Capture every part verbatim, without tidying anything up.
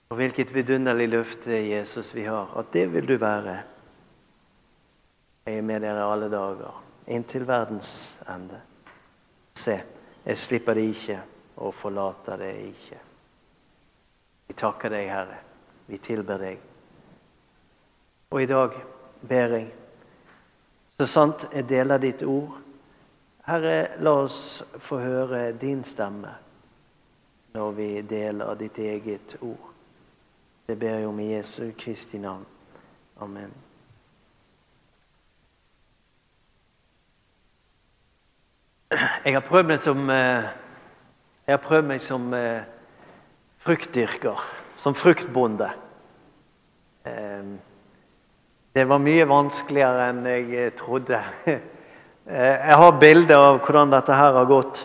Og hvilket vidunderlig løfte, Jesus, vi har, at det vil du være. Jeg er med dere alle dager, inntil verdens ende. Se, jeg slipper det ikke, og forlater det ikke. Vi takker deg, Herre. Vi tilber deg. Og i dag ber jeg, så sant jeg deler ditt ord, Herre, la oss få høre din stemme når vi deler ditt eget ord. Det ber jeg om i Jesu Kristi navn. Amen. Jeg har prøvd meg som, jeg har prøvd meg som fruktdyrker, som fruktbonde. Det var mye vanskeligere enn jeg trodde. Jeg har bilder av hvordan dette her har gått.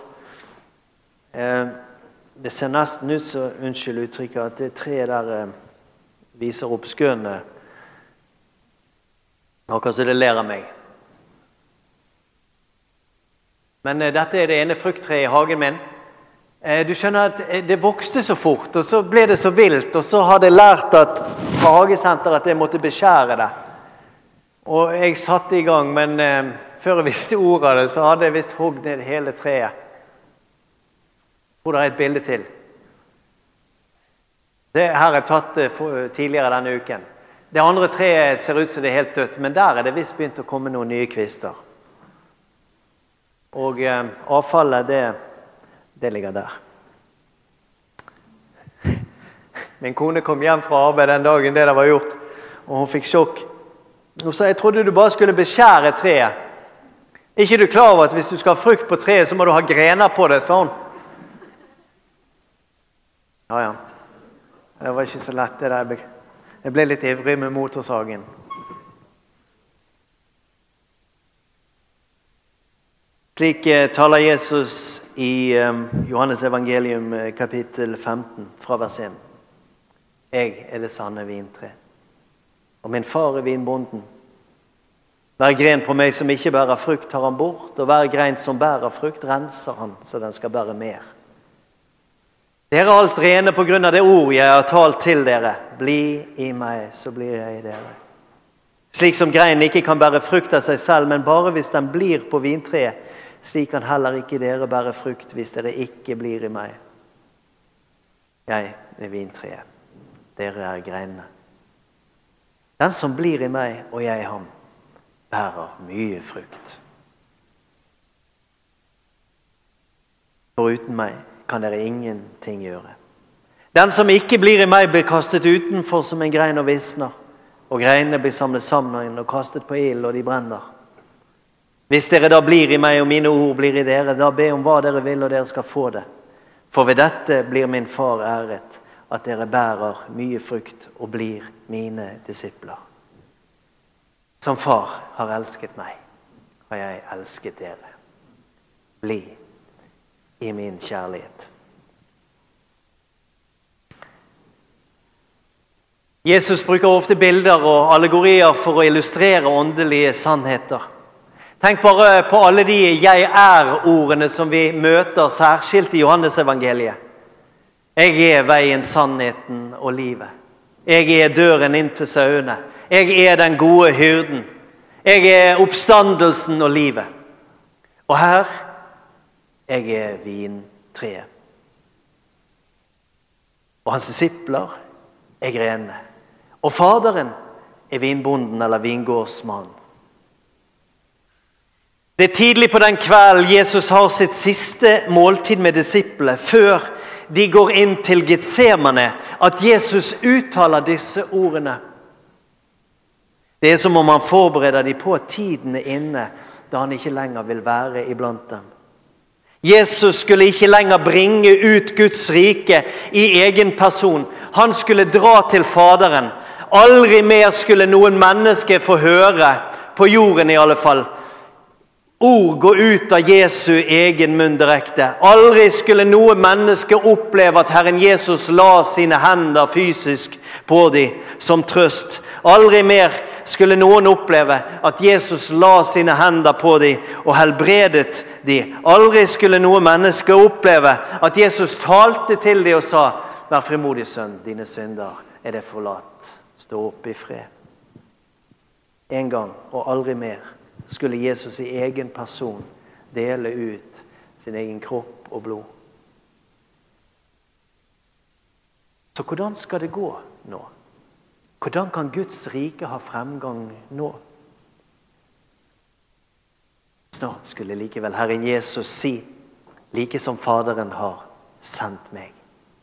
Det ser nesten ut så, unnskyld uttrykket, at det tre der viser opp skønene. Akkurat så det ler av meg. Men dette er det ene frukttreet i hagen min. Du skjønner at det vokste så fort, og så ble det så vilt, og så hadde jeg lært at, fra hagesenteret at jeg måtte beskjære det. Og jeg satte i gang, men eh, før jeg visste ordet av det, så hadde jeg visst hogd ned hele treet. Hvor det er et bilde til. Det her er tatt eh, for, tidligere denne uken. Det andre treet ser ut som det er helt dødt, men der er det visst begynt å komme noen nye kvister. Og eh, avfallet, det, det ligger der. Min kone kom hjem fra arbeid den dagen det det var gjort, og hun fikk sjokk. Hun sa, jeg trodde du bare skulle beskjære treet. Ikke du klar over at hvis du skal ha frukt på treet, så må du ha grener på det, sa hun. Ja, ja. Det var ikke så lett det der. Jeg ble litt ivrig med motorsagen. Slik taler Jesus i um, Johannes evangelium kapittel femten fra vers en. Jeg er det sanne vintre. Og min far er vinbonden. Hver gren på meg som ikke bærer frukt tar han bort, og hver gren som bærer frukt renser han, så den skal bære mer. Dere er alt rene på grunn av det ord jeg har talt til dere. Bli i meg, så blir jeg i dere. Slik som greinen ikke kan bære frukt av seg selv, men bare hvis den blir på vintreet, slik kan heller ikke dere bære frukt hvis dere ikke blir i meg. Jeg er vintreet. Dere er greinene. Den som blir i meg, og jeg i ham, bærer mye frukt. For uten meg kan dere ingenting gjøre. Den som ikke blir i meg, blir kastet utenfor som en grein og visner, og greinene blir samlet sammen og kastet på ild, og de brenner. Hvis dere da blir i meg, og mine ord blir i dere, da be om hva dere vil, og dere skal få det. For ved dette blir min far æret, at dere bærer mye frukt og blir mine disipler. Som far har elsket meg, har jeg elsket dere. Bli i min kjærlighet. Jesus bruker ofte bilder og allegorier for å illustrere åndelige sannheter. Tenk bare på alle de jeg er-ordene som vi møter særskilt i Johannes evangeliet. Jeg er veien, sannheten og livet. Jeg er døren inn til sauene. Jeg er den gode hyrden. Jeg er oppstandelsen og livet. Og her, jeg er vintreet. Og hans disipler er grenene. Og faderen er vinbonden eller vingårdsmannen. Det er tidlig på den kvelden Jesus har sitt siste måltid med disiplene, før de går inn til Getsemane, at Jesus uttaler disse ordene. Det er som om han forbereder dem på at tiden er inne, da han ikke lenger vil være iblant dem. Jesus skulle ikke lenger bringe ut Guds rike i egen person. Han skulle dra til Faderen. Aldri mer skulle noen menneske få høre, på jorden i alle fall, ord gå ut av Jesu egen munn direkte. Aldri skulle noe menneske oppleve at Herren Jesus la sine hender fysisk på dem som trøst. Aldri mer skulle noen oppleve at Jesus la sine hender på dem og helbredet dem. Aldri skulle noe menneske oppleve at Jesus talte til dem og sa, vær frimodig sønn, dine synder er det forlatt. Stå opp i fred. En gang og aldri mer skulle Jesus i egen person dele ut sin egen kropp og blod. Så hvordan skal det gå nå? Hvordan kan Guds rike ha fremgang nå? Snart skulle likevel Herren Jesus si, like som Faderen har sendt meg,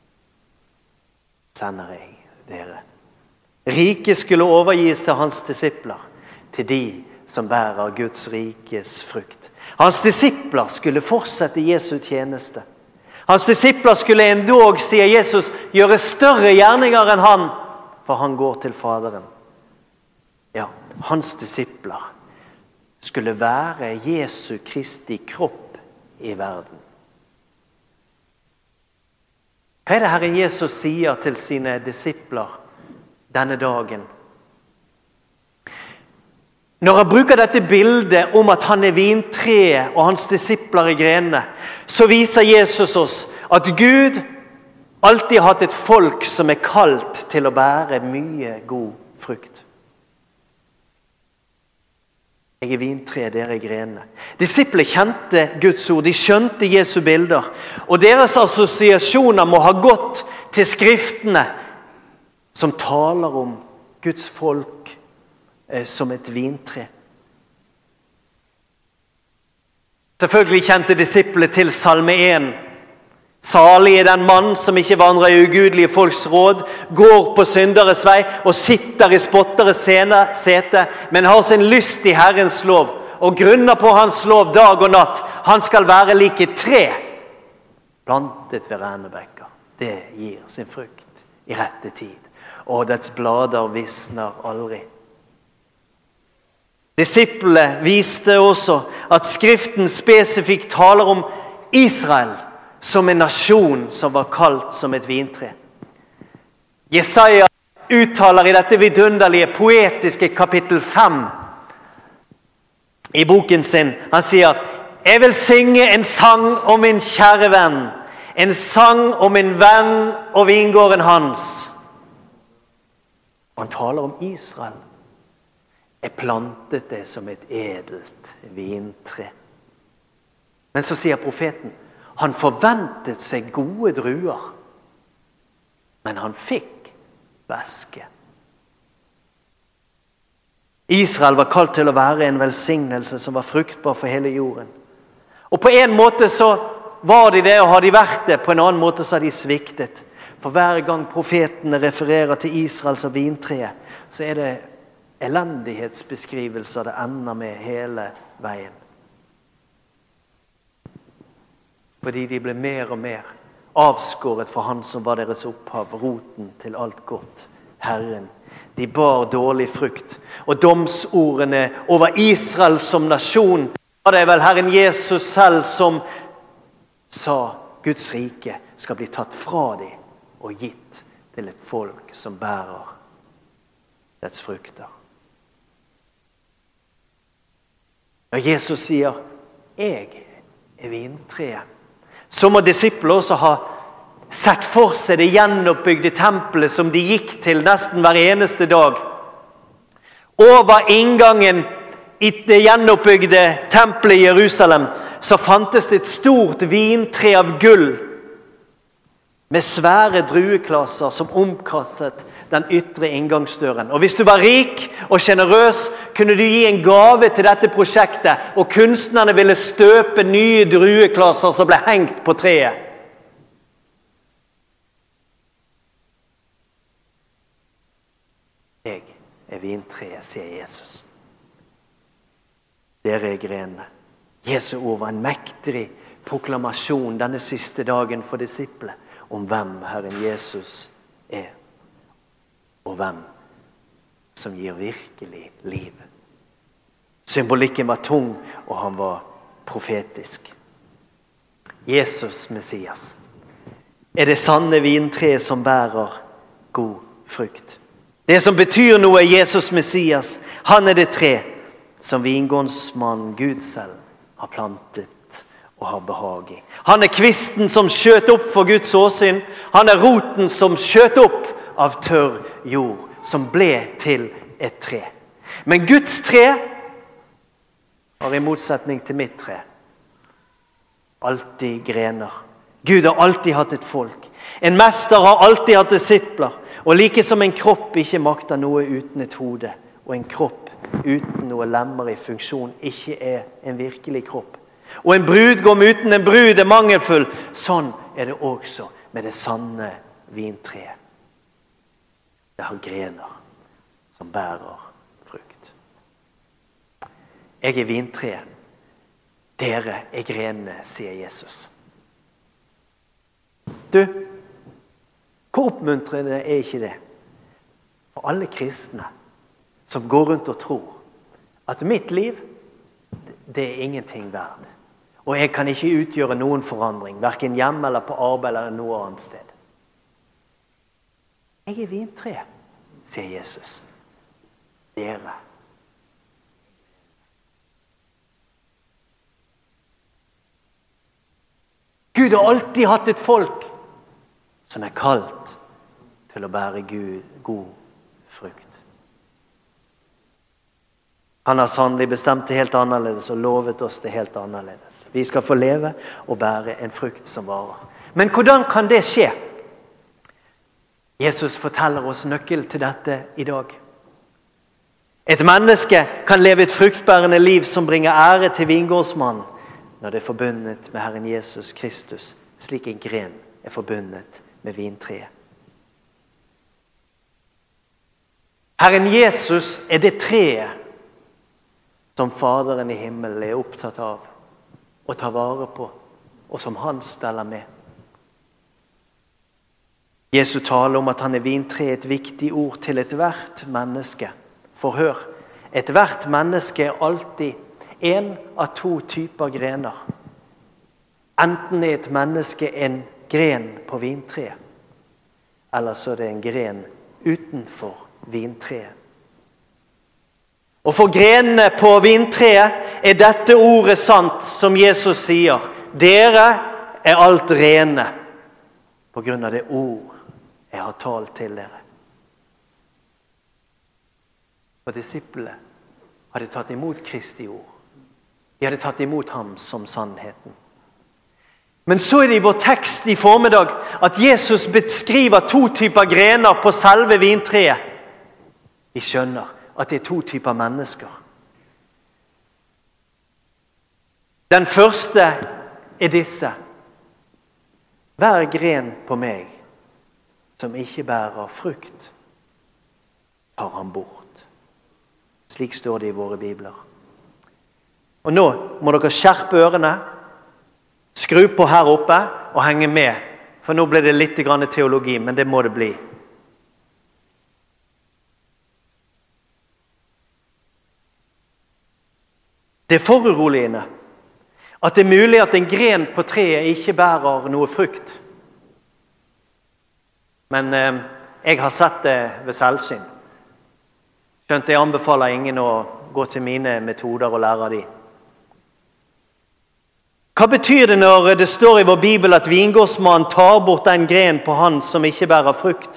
sender jeg dere. Riket skulle overgis til hans disipler, til de som bærer Guds rikes frukt. Hans disipler skulle fortsette Jesu tjeneste. Hans disipler skulle endog, sier Jesus, gjøre større gjerninger enn han, for han går til Faderen. Ja, hans disipler skulle være Jesu Kristi kropp i verden. Hva er det Herren Jesus sier til sine disipler denne dagen? Når han bruker dette bildet om at han er vintreet og hans disipler er grenene, så viser Jesus oss at Gud alltid har hatt et folk som er kalt til å bære mye god frukt. Jeg er vintreet, dere er grenene. Disiplene kjente Guds ord, de skjønte Jesu bilder, og deres assosiasjoner må ha gått til skriftene som taler om Guds folk eh, som et vintre. Selvfølgelig kjente disiplene til Salme én. Salig er den mann som ikke vandrer i ugudelige folks råd, går på synderes vei og sitter i spotteres sete, men har sin lyst i Herrens lov og grunner på hans lov dag og natt. Han skal være lik et tre, plantet ved rennebekker. Det gir sin frukt i rette tid, og dets blader visner aldri. Disiplene viste også at Skriften spesifikt taler om Israel som en nasjon som var kalt som et vintre. Jesaja uttaler i dette vidunderlige, poetiske kapittel fem i boken sin, han sier, «Jeg vil synge en sang om min kjære venn, en sang om min venn og vingården hans.» Og han taler om Israel. «Jeg plantet det som et edelt vintre.» Men så sier profeten, han forventet seg gode druer, men han fikk væske. Israel var kalt til å være en velsignelse som var fruktbar for hele jorden. Og på en måte så var de det, og har de vært det, på en annen måte så har de sviktet. For hver gang profetene refererer til Israel som vintreet, så er det elendighetsbeskrivelser det ender med hele veien. Fordi de ble mer og mer avskåret fra han som var deres opphav, roten til alt godt, Herren. De bar dårlig frukt, og domsordene over Israel som nasjon, var det vel Herren Jesus selv som sa, Guds rike skal bli tatt fra dem og gitt til et folk som bærer dets frukter. Når Jesus sier, jeg er vintreet, så må disipler også ha sett for seg det gjenoppbygde tempelet som de gikk til nesten hver eneste dag. Over inngangen i det gjenoppbygde tempelet i Jerusalem så fantes det et stort vintre av gull med svære drueklasser som omkastet den ytre inngangsdøren. Og hvis du var rik og generøs, kunne du gi en gave til dette prosjektet, og kunstnerne ville støpe nye drueklasser som ble hengt på treet. Jeg er vintreet, sier Jesus. Dere er grenene. Jesu ord var en mektig proklamasjon denne siste dagen for disiplene om hvem Herren Jesus er, og hvem som gir virkelig liv. Symbolikken var tung, og han var profetisk. Jesus, Messias, er det sanne vintre som bærer god frukt. Det som betyr noe er Jesus, Messias. Han er det tre som vingårdsmann Gud selv har plantet og har behag i. Han er kvisten som skjøt opp for Guds åsyn. Han er roten som skjøt opp av tørr jord, som ble til et tre. Men Guds tre har i motsetning til mitt tre alltid grener. Gud har alltid hatt et folk. En mester har alltid hatt disipler. Og like som en kropp ikke makter noe uten et hode, og en kropp uten noe lemmer i funksjon ikke er en virkelig kropp. Og en brudgom uten en brud er mangelfull. Sånn er det også med det sanne vintreet. Det har grener som bærer frukt. Jeg er vintreet. Dere er grenene, sier Jesus. Du, hvor oppmuntrende er ikke det? For alle kristne som går rundt og tror at mitt liv, det er ingenting verd. Og jeg kan ikke utgjøre noen forandring, hverken hjemme eller på arbeid eller noe annet sted. Jeg er vintre, sier Jesus. Dere. Gud har alltid hatt et folk som er kalt til å bære Gud, god frukt. Han har sannelig bestemt det helt annerledes og lovet oss det helt annerledes. Vi skal få leve og bære en frukt som varer. Men hvordan kan det skje? Jesus forteller oss nøkkel til dette i dag. Et menneske kan leve et fruktbærende liv som bringer ære til vingårdsmannen, når det er forbundet med Herren Jesus Kristus, slik en gren er forbundet med vintreet. Herren Jesus er det treet som Faderen i himmelen er opptatt av å ta vare på, og som han steller med. Jesu tale om at han er vintre er et viktig ord til et hvert menneske. For hør, et hvert menneske er alltid en av to typer grener. Enten er et menneske en gren på vintreet, eller så er det en gren utenfor vintreet. Og for grenene på vintreet er dette ordet sant, som Jesus sier. Dere er alt rene på grunn av det ord jeg har talt til dere. Og disiplene hadde tatt imot Kristi ord. De hadde tatt imot ham som sannheten. Men så er det i vår tekst i formiddag at Jesus beskriver to typer grener på selve vintreet. Vi skjønner at det er to typer mennesker. Den første er disse. Hver gren på meg som ikke bærer frukt, tar han bort. Slik står det i våre bibler. Og nå må dere skjerpe ørene, skru på her oppe og henge med. For nå ble det litt grann teologi, men det må det bli. Det er foruroligende at det er mulig at en gren på treet ikke bærer noe frukt. Men eh, jeg har sett det ved selvsyn. Skjønt jeg anbefaler ingen å gå til mine metoder og lære de. Hva betyr det når det står i vår Bibel at vingårdsmannen tar bort en gren på han som ikke bærer frukt?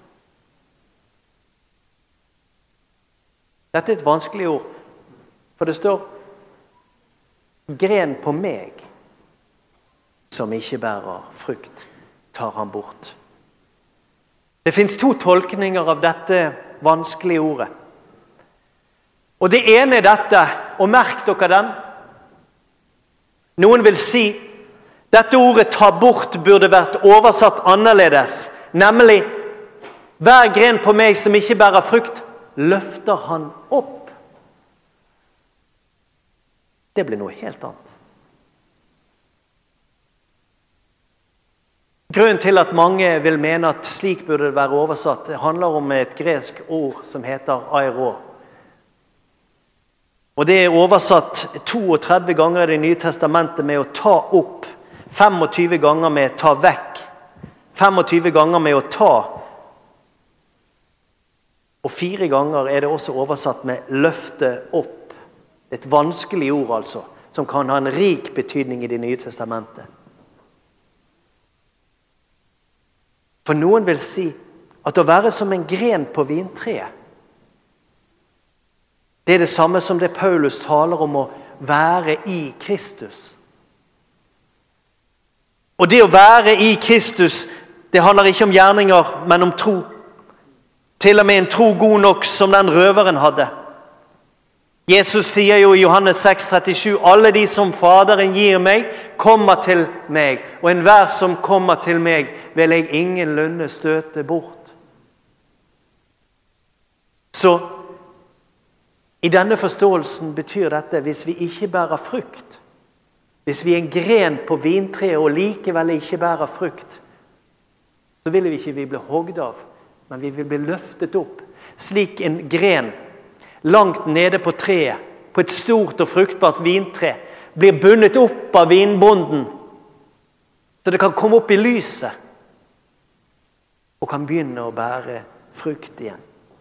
Dette er et vanskelig ord, for det står gren på meg som ikke bærer frukt, tar han bort. Det finnes to tolkninger av dette vanskelige ordet. Og det ene er dette, og merk dere den. Noen vil si, dette ordet ta bort burde vært oversatt annerledes, nemlig, hver gren på meg som ikke bærer frukt, løfter han opp. Det blir noe helt annet. Grunnen til at mange vil mene at slik burde det være oversatt, det handler om et gresk ord som heter airo. Og det er oversatt trettito ganger i Det nye testamentet med å ta opp, tjuefem ganger med ta vekk, tjuefem ganger med å ta, og fire ganger er det også oversatt med løfte opp. Et vanskelig ord altså, som kan ha en rik betydning i det nye testamentet. For noen vil si at å være som en gren på vintreet, det er det samme som det Paulus taler om å være i Kristus. Og det å være i Kristus, det handler ikke om gjerninger, men om tro. Til og med en tro god nok som den røveren hadde. Jesus sier jo i Johannes seks trettisju, alle de som Faderen gir meg, kommer til meg, og enhver som kommer til meg, vil jeg ingenlunde støte bort. Så i denne forståelsen betyr dette, hvis vi ikke bærer frukt, hvis vi er en gren på vintreet og likevel ikke bærer frukt, så vil vi ikke bli hogd av, men vi vil bli løftet opp, slik en gren langt nede på treet, på et stort og fruktbart vintre, blir bundet opp av vinbonden, så det kan komme opp i lyset, og kan begynne å bære frukt igjen.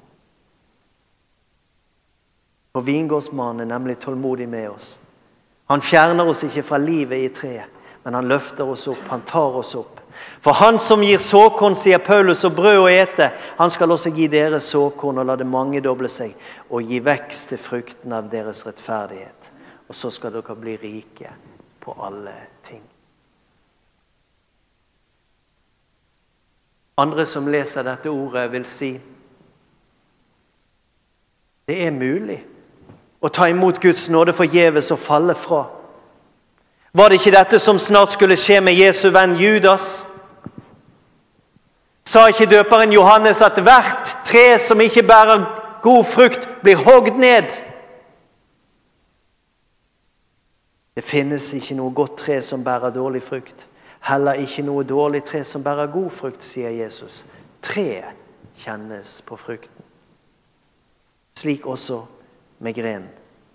For vingårdsmannen er nemlig tålmodig med oss. Han fjerner oss ikke fra livet i treet, men han løfter oss opp, han tar oss opp. For han som gir såkorn, sier Paulus, og brød å ete, han skal også gi dere såkorn og la det mangedoble seg, og gi vekst til frukten av deres rettferdighet. Og så skal dere bli rike på alle ting. Andre som leser dette ordet vil si, det er mulig å ta imot Guds nåde forgjeves og falle fra. Var det ikke dette som snart skulle skje med Jesu venn Judas? Sa ikke døperen Johannes at hvert tre som ikke bærer god frukt blir hogd ned? Det finnes ikke noe godt tre som bærer dårlig frukt. Heller ikke noe dårlig tre som bærer god frukt, sier Jesus. Treet kjennes på frukten. Slik også med grenen.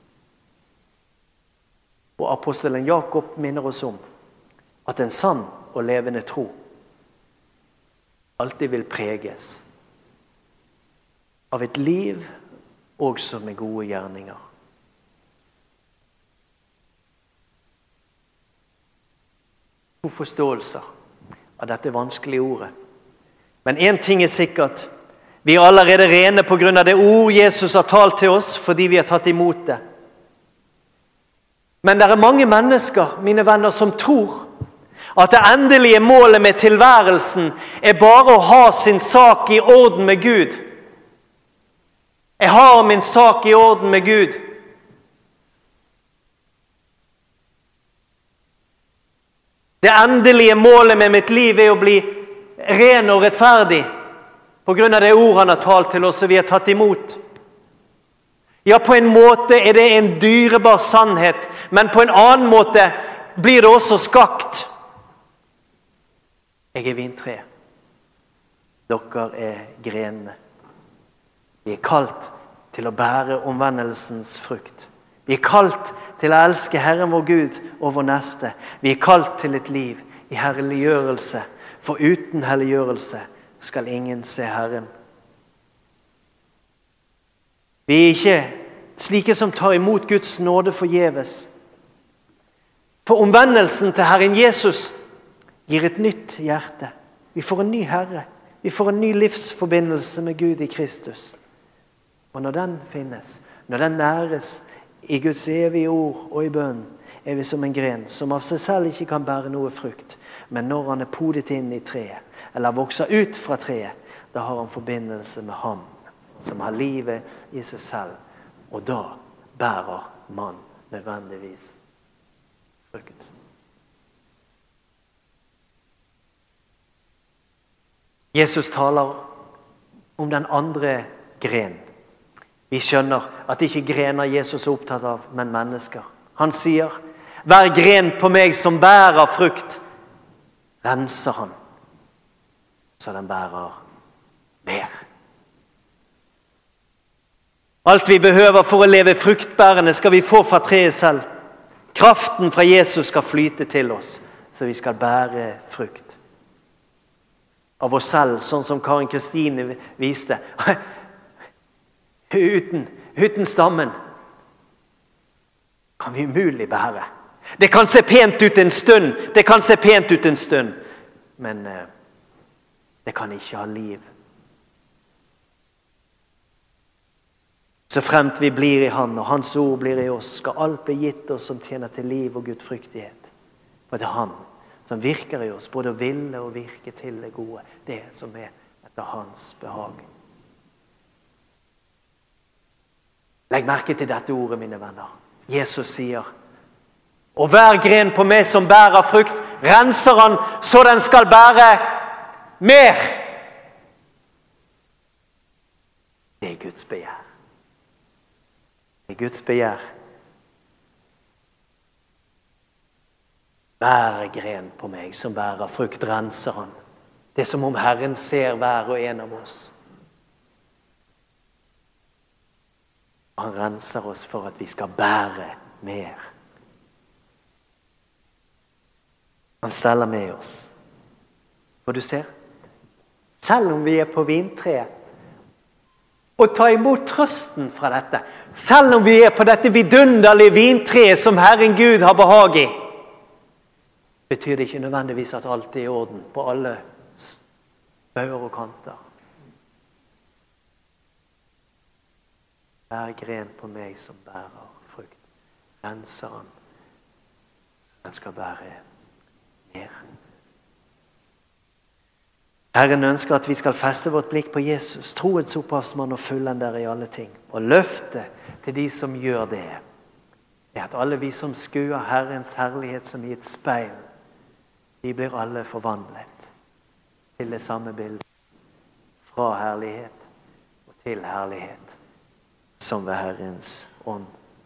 Og apostelen Jakob minner oss om at en sann og levende tro alltid vil preges av et liv også med gode gjerninger. To forståelser av dette vanskelige ordet. Men en ting er sikkert, vi er allerede rene på grunn av det ord Jesus har talt til oss, fordi vi har tatt imot det. Men det er mange mennesker, mine venner, som tror at det endelige målet med tilværelsen er bare å ha sin sak i orden med Gud. Jeg har min sak i orden med Gud. Det endelige målet med mitt liv er å bli ren og rettferdig, på grunn av det ord han har talt til oss og vi har tatt imot. Ja, på en måte er det en dyrebar sannhet, men på en annen måte blir det også skakt. Jeg er vintre. Dere er grenene. Vi er kalt til å bære omvendelsens frukt. Vi er kalt til å elske Herren vår Gud og vår neste. Vi er kalt til et liv i herliggjørelse, for uten helliggjørelse skal ingen se Herren. Vi er ikke slike som tar imot Guds nåde forgjeves. For omvendelsen til Herren Jesus gir et nytt hjerte. Vi får en ny Herre. Vi får en ny livsforbindelse med Gud i Kristus. Og når den finnes, når den næres i Guds evige ord og i bønn, er vi som en gren som av seg selv ikke kan bære noe frukt. Men når han er podet inn i treet, eller vokser ut fra treet, da har han forbindelse med ham, som har livet i seg selv. Og da bærer man nødvendigvis frukt. Jesus taler om den andre gren. Vi skjønner at ikke grener Jesus er opptatt av, men mennesker. Han sier, hver gren på meg som bærer frukt, renser han, så den bærer mer. Alt vi behøver for å leve fruktbærende skal vi få fra treet selv. Kraften fra Jesus skal flyte til oss, så vi skal bære frukt. Av oss selv, sånn som Karin Kristine viste. Uten, uten stammen kan vi umulig bære. Det kan se pent ut en stund, det kan se pent ut en stund, men eh, det kan ikke ha liv. Så fremt vi blir i Han, og Hans ord blir i oss, skal alt bli gitt oss som tjener til liv og gudfryktighet. For det er Han som virker i oss, både å ville og virke til det gode, det som er etter Hans behag. Legg merke til dette ordet, mine venner. Jesus sier, og hver gren på meg som bærer frukt, renser Han så den skal bære mer. Det er Guds begjær. Det er Guds begjær. Hver gren på meg som bærer frukt, renser Han. Det er som om Herren ser hver og en av oss. Han renser oss for at vi skal bære mer. Han steller med oss. For du ser, selv om vi er på vintreet, og ta imot trøsten fra dette, selv om vi er på dette vidunderlige vintreet som Herren Gud har behag i, betyr det ikke nødvendigvis at alt er i orden på alle bauger og kanter. Hver gren på meg som bærer frukt, renser Han, så den skal bære mer. Herren ønsker at vi skal feste vårt blikk på Jesus, troens opphavsmann og fullender i alle ting. Og løftet til de som gjør det, er at alle vi som skuer Herrens herlighet som i et speil, de blir alle forvandlet til det samme bildet, fra herlighet og til herlighet, som ved Herrens ånd.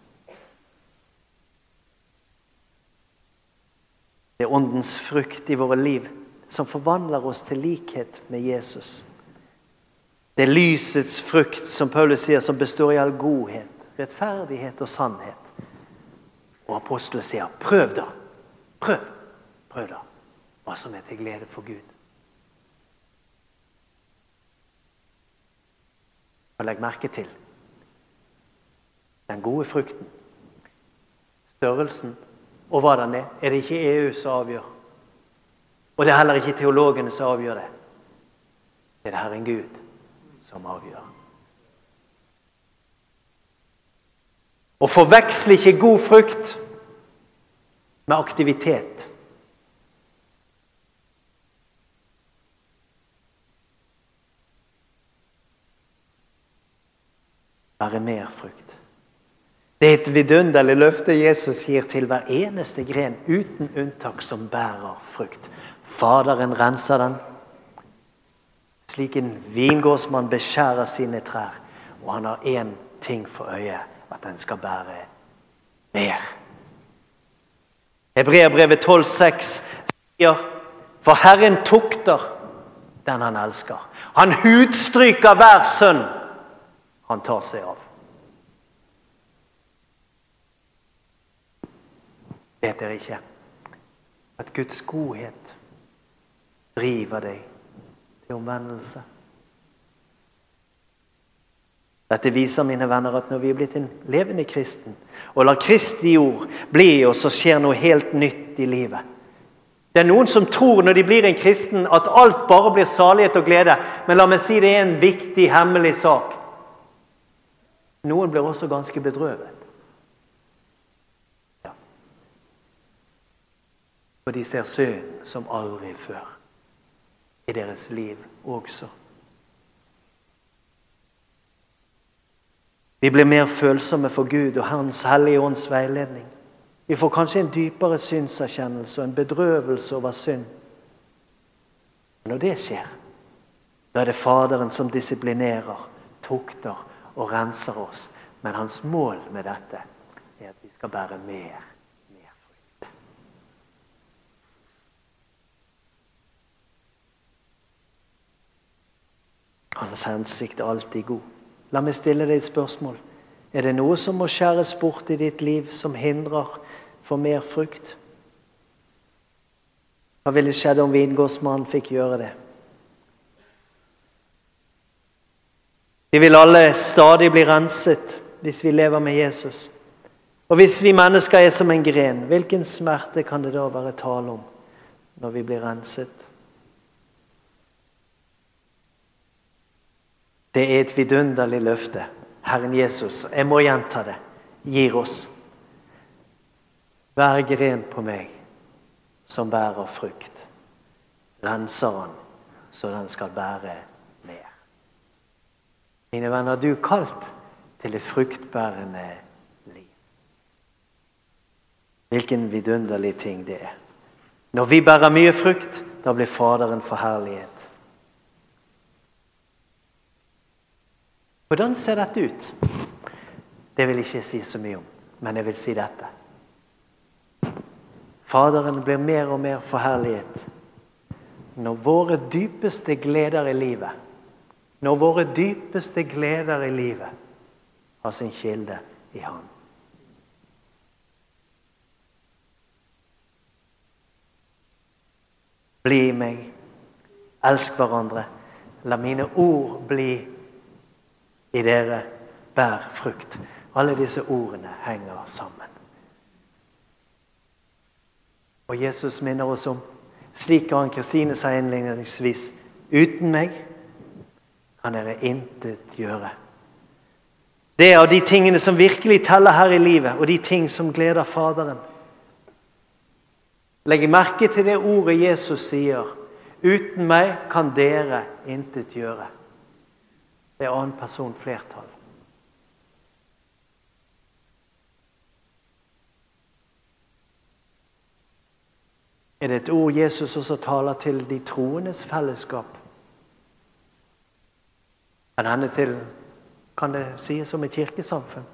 Det er åndens frukt i våre liv som forvandler oss til likhet med Jesus. Det er lysets frukt, som Paulus sier, som består i all godhet, rettferdighet og sannhet. Og apostelen sier, prøv da, prøv, prøv da, hva som er til glede for Gud. Og legg merke til den gode frukten, størrelsen, og hva den er, er det ikke E U som avgjør. Og det er heller ikke teologene som avgjør det. Det er det Herren Gud som avgjør. Og forveksle ikke god frukt med aktivitet. Være mer frukt. Det er et vidunderlig løfte Jesus gir til hver eneste gren uten unntak som bærer frukt. Faderen renser den, slik en vingårdsmann beskjærer sine trær, og han har en ting for øye, at den skal bære mer. Hebreerbrevet tolv seks sier, for Herren tukter den han elsker. Han hudstryker hver sønn han tar seg av. Vet dere ikke at Guds godhet driver deg til omvendelse? Dette viser, mine venner, at når vi er blitt en levende kristen, og lar Kristi ord bli i oss, så skjer noe helt nytt i livet. Det er noen som tror når de blir en kristen at alt bare blir salighet og glede, men la meg si det er en viktig, hemmelig sak. Noen blir også ganske bedrøvet. Og de ser synd som aldri før i deres liv også. Vi blir mer følsomme for Gud og Hans hellige ånds veiledning. Vi får kanskje en dypere synserkjennelse og en bedrøvelse over synd. Når det skjer, da er det Faderen som disiplinerer, tukter og renser oss. Men hans mål med dette er at vi skal bære mer. Hans hensikt er alltid god. La meg stille deg et spørsmål. Er det noe som må skjæres bort i ditt liv som hindrer for mer frukt? Hva ville skjedd om vingårdsmannen fikk gjøre det? Vi vil alle stadig bli renset hvis vi lever med Jesus. Og hvis vi mennesker er som en gren, hvilken smerte kan det da være tale om når vi blir renset? Det er et vidunderlig løfte. Herren Jesus, jeg må gjenta det, gir oss. Hver gren på meg som bærer frukt, renser han så den skal bære mer. Mine venner, du er kalt til det fruktbærende liv. Hvilken vidunderlig ting det er. Når vi bærer mye frukt, da blir Faderen forherlighet. Hvordan ser dette ut? Det vil jeg ikke si så mye om, men jeg vil si dette. Faderen blir mer og mer forherlighet når våre dypeste gleder i livet, når våre dypeste gleder i livet har sin kilde i Han. Bli i meg, elsk hverandre, la mine ord bli i dere, bær frukt. Alle disse ordene henger sammen. Og Jesus minner oss om, slik Ann Kristine sa innledningsvis, uten meg kan dere intet gjøre. Det er av de tingene som virkelig teller her i livet, og de ting som gleder Faderen. Legg merke til det ordet Jesus sier, uten meg kan dere intet gjøre. Det er annen person flertall. Er det et ord Jesus også taler til de troendes fellesskap? Kan hende til, kan det sies om et kirkesamfunn?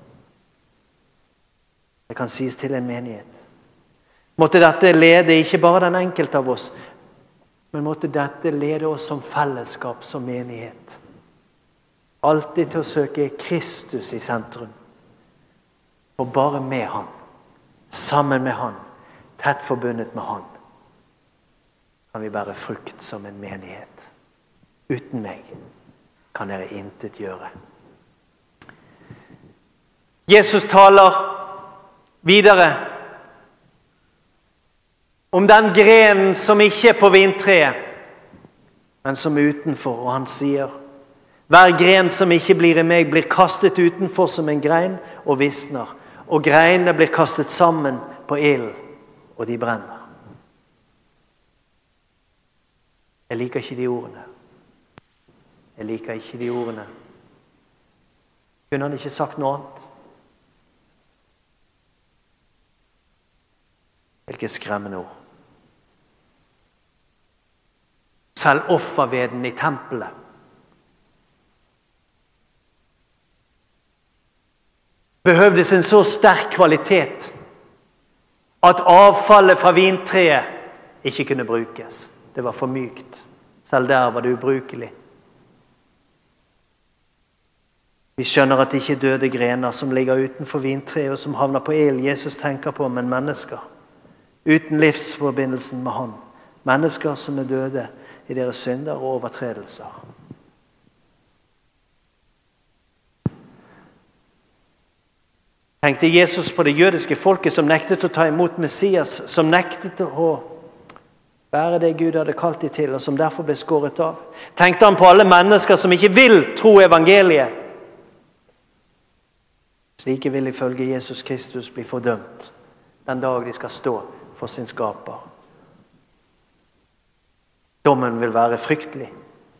Det kan sies til en menighet. Måtte dette lede ikke bare den enkelte av oss, men måtte dette lede oss som fellesskap, som menighet. Alltid til å søke Kristus i sentrum. Og bare med Han, sammen med Han, tett forbundet med Han, kan vi bære frukt som en menighet. Uten meg kan dere intet gjøre. Jesus taler videre om den grenen som ikke er på vintreet, men som er utenfor. Og han sier, hver gren som ikke blir i meg, blir kastet utenfor som en grein og visner. Og greinene blir kastet sammen på ilden, og de brenner. Jeg liker ikke de ordene. Jeg liker ikke de ordene. Kunne han ikke sagt noe annet? Hvilke skremmende ord. Selv offerveden i tempelet behøvdes en så sterk kvalitet at avfallet fra vintreet ikke kunne brukes. Det var for mykt. Selv der var det ubrukelig. Vi skjønner at det ikke er døde grener som ligger utenfor vintreet og som havner på ild Jesus tenker på, men mennesker. Uten livsforbindelsen med Han. Mennesker som er døde i deres synder og overtredelser. Tenkte Jesus på det jødiske folket som nektet å ta imot Messias, som nektet å være det Gud hadde kalt dem til, og som derfor ble skåret av. Tenkte han på alle mennesker som ikke vil tro evangeliet. Slike vil ifølge Jesus Kristus bli fordømt den dag de skal stå for sin skaper. Dommen vil være fryktelig,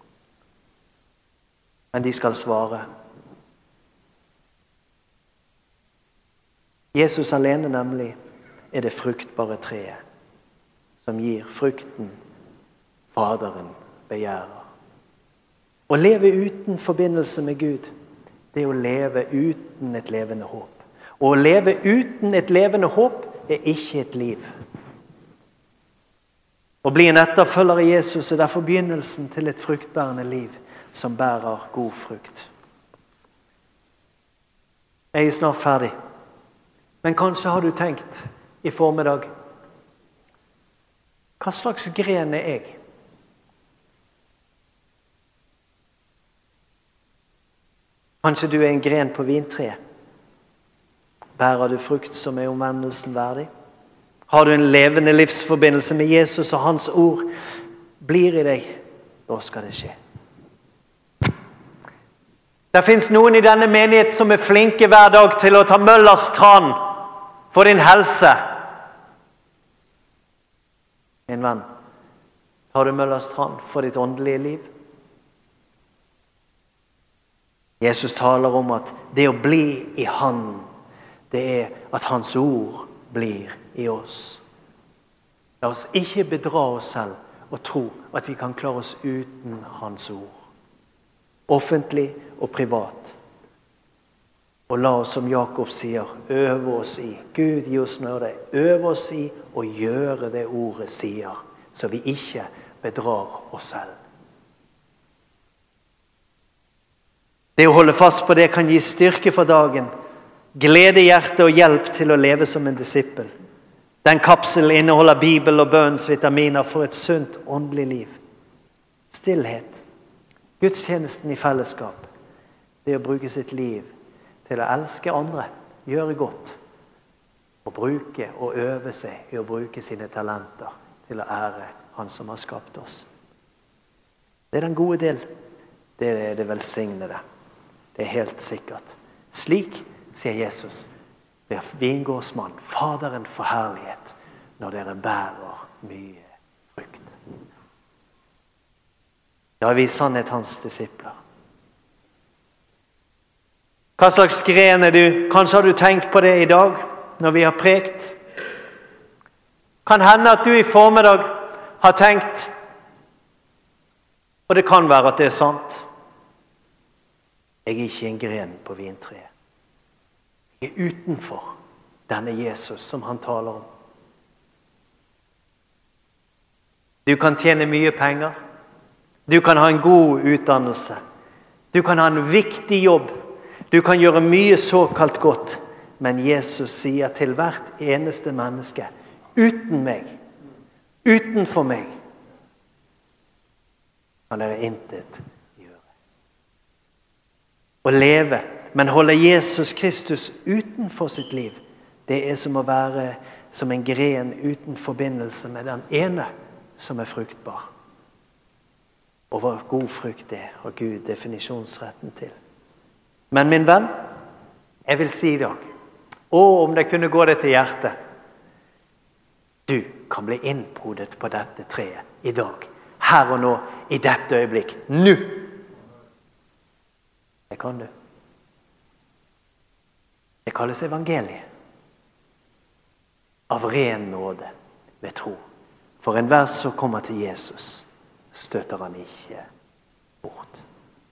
men de skal svare. Jesus alene nemlig er det fruktbare treet som gir frukten Faderen begjærer. Å leve uten forbindelse med Gud, det er å leve uten et levende håp. Og å leve uten et levende håp er ikke et liv. Å bli en etterfølger i Jesus er derfor begynnelsen til et fruktbærende liv som bærer god frukt. Jeg er snart ferdig. Men kanskje har du tenkt i formiddag, hva slags gren er jeg? Kanskje du er en gren på vintreet. Bærer du frukt som er omvendelsen verdig? Har du en levende livsforbindelse med Jesus og hans ord blir i deg? Da skal det skje. Det finnes noen i denne menighet som er flinke hver dag til å ta Møllers tran for din helse. Min venn, tar du Møllers tran for ditt åndelige liv? Jesus taler om at det å bli i han, det er at hans ord blir i oss. La oss ikke bedra oss selv og tro at vi kan klare oss uten hans ord. Offentlig og privat. Og la oss, som Jakob sier, øve oss i. Gud, gi oss nåde. Øve oss i å gjøre det ordet sier, så vi ikke bedrar oss selv. Det å holde fast på det kan gi styrke for dagen, glede i hjertet og hjelp til å leve som en disippel. Den kapselen inneholder Bibel og bønnens vitaminer for et sunt åndelig liv. Stillhet, gudstjenesten i fellesskap, det å bruke sitt liv til å elske andre, gjøre godt, og bruke og øve seg i å bruke sine talenter til å ære han som har skapt oss. Det er den gode del. Det er det velsignede. Det er helt sikkert. Slik, sier Jesus, blir vingårdsmann, Faderen for herlighet, når dere bærer mye frukt. Da er vi i sannhet hans disipler. Hva slags gren er du? Kanskje har du tenkt på det i dag, når vi har prekt. Kan hende at du i formiddag har tenkt, og det kan være at det er sant, jeg er ikke en gren på vintreet. Jeg er utenfor denne Jesus som han taler om. Du kan tjene mye penger. Du kan ha en god utdannelse. Du kan ha en viktig jobb. Du kan gjøre mye såkalt godt. Men Jesus sier til hvert eneste menneske, uten meg, utenfor meg, kan dere intet gjøre. Å leve, men holde Jesus Kristus utenfor sitt liv, det er som å være som en gren uten forbindelse med den ene som er fruktbar. Og hva god frukt er, har Gud definisjonsretten til. Men min venn, jeg vil si i dag, og om det kunne gå deg til hjertet, du kan bli innpodet på dette treet i dag, her og nå, i dette øyeblikk, nå. Det kan du. Det kalles evangeliet. Av ren nåde ved tro. For enhver som kommer til Jesus, støter han ikke bort.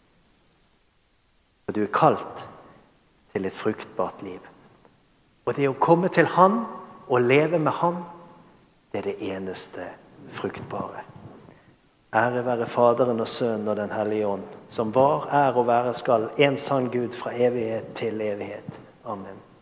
Og du er kalt til et fruktbart liv. Og det å komme til han og leve med han, det er det eneste fruktbare. Ære være Faderen og Sønnen og den Hellige Ånd, som var, er og være skal, en sann Gud fra evighet til evighet. Amen.